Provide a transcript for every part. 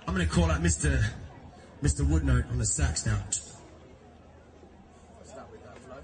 I'm going to call out Mr. Woodnote on the sax now. Start with that flow.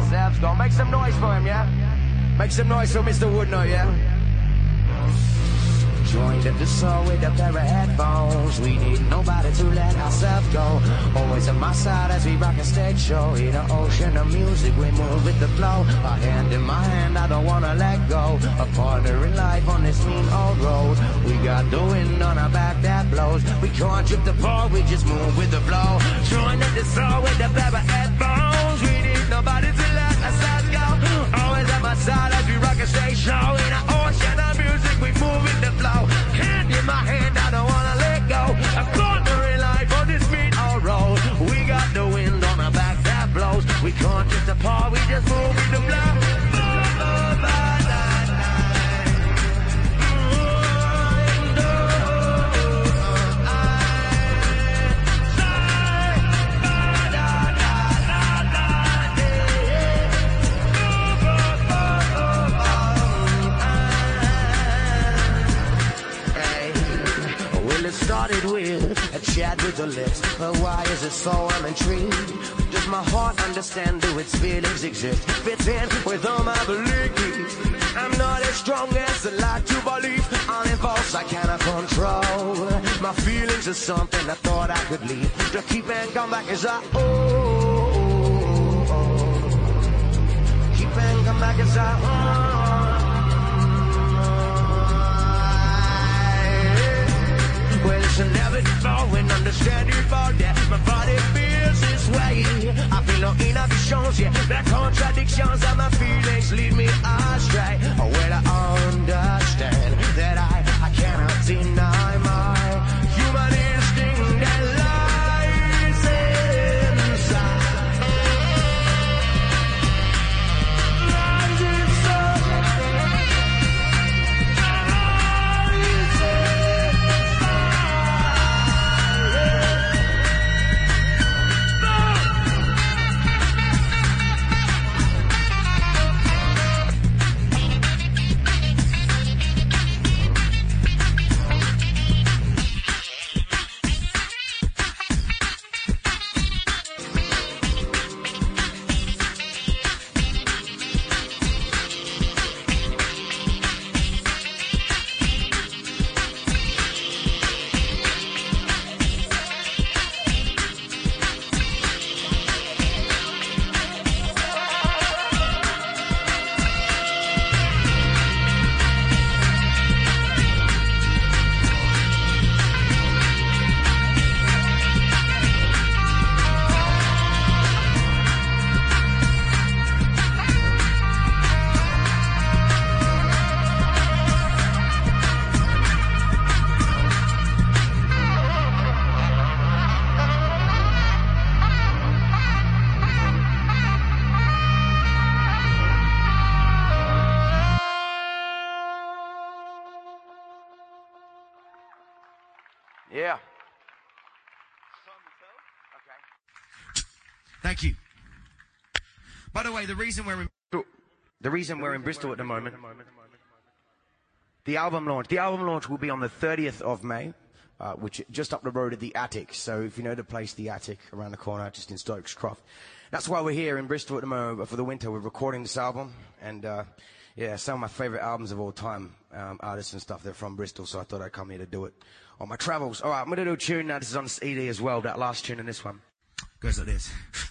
ourselves go. Make some noise for him, yeah? Make some noise for Mr. Woodnote, yeah? Joined at the soul with a pair of headphones. We need nobody to let ourselves go. Always on my side as we rock a stage show. In an ocean of music, we move with the flow. A hand in my hand, I don't wanna let go. A partner in life on this mean old road. We got the wind on our back that blows. We can't trip the ball, we just move with the flow. Joined at the soul with a pair of headphones. We need nobody to let ourselves go. Always on my side as we rock a stage show. In an ocean of music, we move with the flow. Hand in my hand, I don't wanna let go. A partner in life on this mean old road. We got the wind on our back that blows. We can't drift apart, we just move with the flow. Started with a chat with the lips, but why is it so I'm intrigued? Does my heart understand, do its feelings exist? Fits in with all my beliefs. I'm not as strong as I like to believe. I'm impulse I cannot control. My feelings are something I thought I could leave. To keep and come back as I keep and come back as I Well, it's an ebb flow and understand it all that my body feels this way. I feel no inhibitions, yeah. The contradictions of my feelings lead me astray. Well, I understand that I cannot deny my human instinct that lies inside. Lies inside. Yeah. Okay. Thank you. By the way, the reason we're in Bristol at the moment, the album launch will be on the 30th of May, which just up the road at the Attic. So if you know the place, the Attic, around the corner, just in Stokes Croft. That's why we're here in Bristol at the moment for the winter. We're recording this album, and yeah, some of my favorite albums of all time, artists and stuff, they're from Bristol, so I thought I'd come here to do it on my travels. All right, I'm going to do a tune now. This is on CD as well, that last tune and this one. Goes like this.